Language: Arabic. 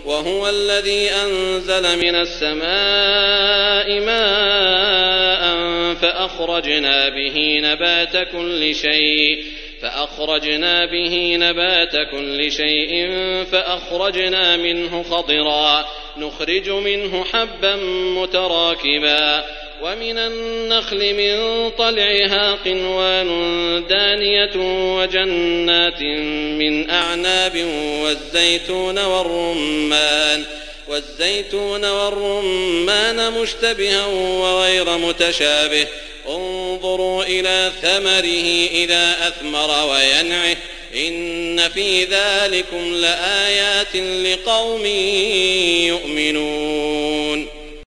وهو الذي أنزل من السماء ماء فأخرجنا به نبات كل شيء فأخرجنا منه خضرا نخرج منه حبا متراكبا ومن النخل من طلعها قنوان دانية وجنات من أعناب والزيتون والرمان مشتبها وغير متشابه انظروا إلى ثمره إذا أثمر وينعه إن في ذلكم لآيات لقوم يؤمنون.